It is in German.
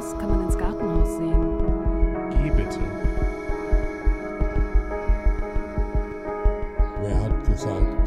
aus kann man ins Gartenhaus sehen. Geh bitte. Wer hat gesagt,